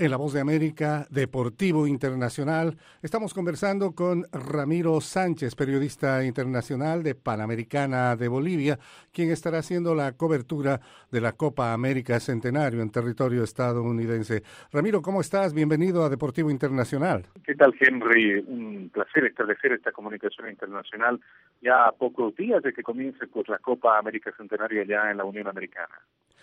En La Voz de América, Deportivo Internacional, estamos conversando con Ramiro Sánchez, periodista internacional de Panamericana de Bolivia, quien estará haciendo la cobertura de la Copa América Centenario en territorio estadounidense. Ramiro, ¿cómo estás? Bienvenido a Deportivo Internacional. ¿Qué tal, Henry? Un placer establecer esta comunicación internacional ya a pocos días de que comience la Copa América Centenario allá en la Unión Americana.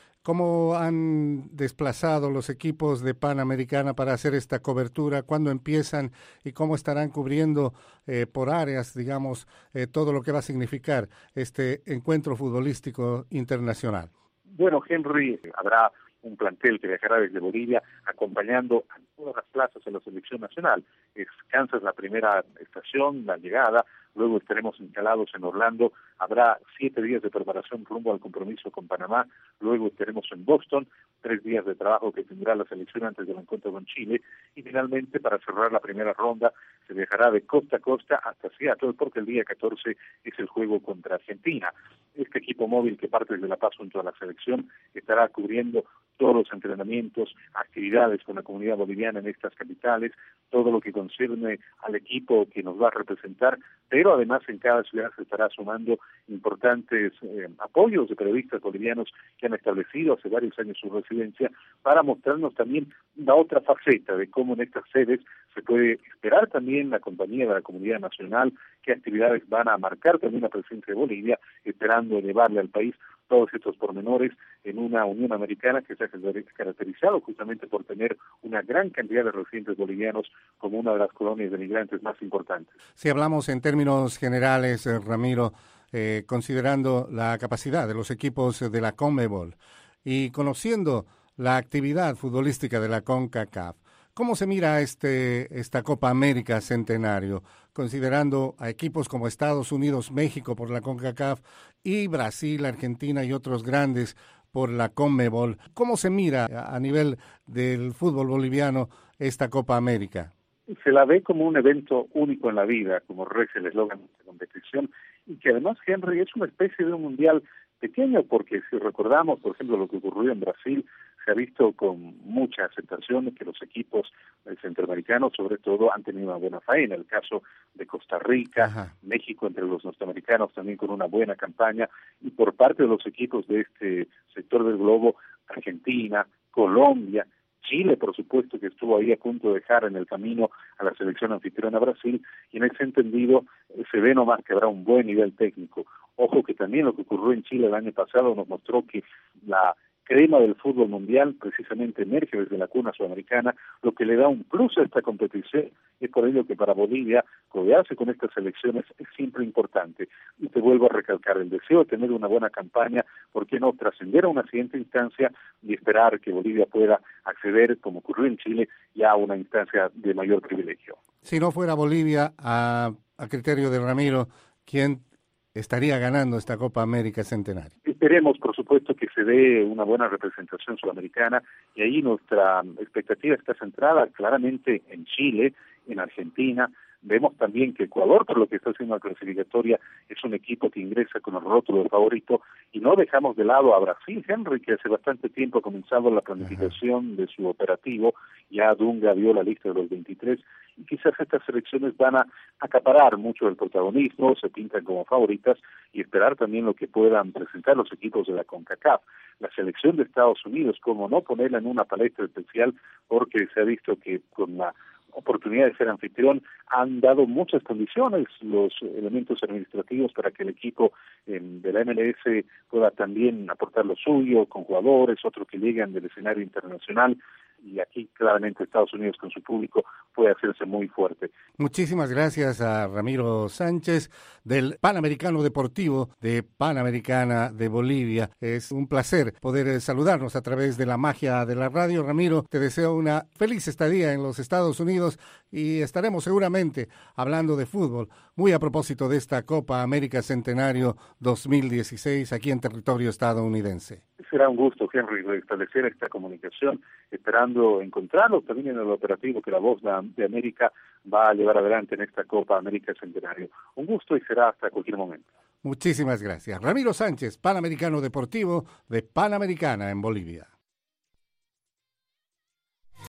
¿Cómo han desplazado los equipos de Panamericana para hacer esta cobertura? ¿Cuándo empiezan y cómo estarán cubriendo por áreas, digamos, todo lo que va a significar este encuentro futbolístico internacional? Bueno, Henry, habrá un plantel que viajará desde Bolivia acompañando a todas las plazas en la selección nacional. Kansas la primera estación, la llegada, luego estaremos instalados en Orlando, habrá 7 días de preparación rumbo al compromiso con Panamá, luego estaremos en Boston, 3 días de trabajo que tendrá la selección antes del encuentro con Chile, y finalmente para cerrar la primera ronda se viajará de costa a costa hasta Seattle, porque el día 14 es el juego contra Argentina. Este equipo móvil que parte desde La Paz junto a la selección estará cubriendo todos los entrenamientos, actividades con la comunidad boliviana en estas capitales, todo lo que concierne al equipo que nos va a representar, pero además en cada ciudad se estará sumando importantes apoyos de periodistas bolivianos que han establecido hace varios años su residencia para mostrarnos también la otra faceta de cómo en estas sedes se puede esperar también la compañía de la comunidad nacional, qué actividades van a marcar también la presencia de Bolivia, esperando elevarle al país todos estos pormenores en una Unión Americana que se ha caracterizado justamente por tener una gran cantidad de residentes bolivianos como una de las colonias de migrantes más importantes. Si hablamos en términos generales, Ramiro, considerando la capacidad de los equipos de la CONMEBOL y conociendo la actividad futbolística de la CONCACAF, ¿cómo se mira esta Copa América Centenario, considerando a equipos como Estados Unidos, México por la CONCACAF y Brasil, Argentina y otros grandes por la CONMEBOL? ¿Cómo se mira a nivel del fútbol boliviano esta Copa América? Se la ve como un evento único en la vida, como reza el eslogan de esta competición, y que además, Henry, es una especie de un mundial pequeño, porque si recordamos, por ejemplo, lo que ocurrió en Brasil, se ha visto con mucha aceptación que los equipos centroamericanos, sobre todo, han tenido una buena faena. El caso de Costa Rica, Ajá. México entre los norteamericanos también con una buena campaña, y por parte de los equipos de este sector del globo, Argentina, Colombia, Chile, por supuesto, que estuvo ahí a punto de dejar en el camino a la selección anfitriona Brasil, y en ese entendido se ve nomás que habrá un buen nivel técnico. Ojo que también lo que ocurrió en Chile el año pasado nos mostró que la crema del fútbol mundial precisamente emerge desde la cuna sudamericana, lo que le da un plus a esta competición. Es por ello que para Bolivia codearse con estas selecciones es siempre importante. Y te vuelvo a recalcar el deseo de tener una buena campaña, ¿por qué no trascender a una siguiente instancia y esperar que Bolivia pueda acceder, como ocurrió en Chile, ya a una instancia de mayor privilegio? Si no fuera Bolivia, a criterio de Ramiro, ¿quién estaría ganando esta Copa América Centenario? Esperemos, por supuesto, que se dé una buena representación sudamericana, y ahí nuestra expectativa está centrada claramente en Chile, en Argentina. Vemos también que Ecuador, por lo que está haciendo la clasificatoria, es un equipo que ingresa con el rótulo de favorito, y no dejamos de lado a Brasil, Henry, que hace bastante tiempo ha comenzado la planificación de su operativo. Ya Dunga vio la lista de los 23, y quizás estas selecciones van a acaparar mucho del protagonismo, se pintan como favoritas, y esperar también lo que puedan presentar los equipos de la CONCACAF. La selección de Estados Unidos, como no ponerla en una palestra especial, porque se ha visto que con la oportunidad de ser anfitrión han dado muchas condiciones los elementos administrativos para que el equipo de la MLS pueda también aportar lo suyo, con jugadores, otros que llegan del escenario internacional, y aquí claramente Estados Unidos con su público puede hacerse muy fuerte. Muchísimas gracias a Ramiro Sánchez del Panamericano Deportivo de Panamericana de Bolivia. Es un placer poder saludarnos a través de la magia de la radio. Ramiro, te deseo una feliz estadía en los Estados Unidos y estaremos seguramente hablando de fútbol, muy a propósito de esta Copa América Centenario 2016 aquí en territorio estadounidense. Será un gusto, Henry, restablecer esta comunicación, esperando encontrarlo también en el operativo que La Voz de América va a llevar adelante en esta Copa América Centenario. Un gusto, y será hasta cualquier momento. Muchísimas gracias. Ramiro Sánchez, Panamericano Deportivo de Panamericana en Bolivia.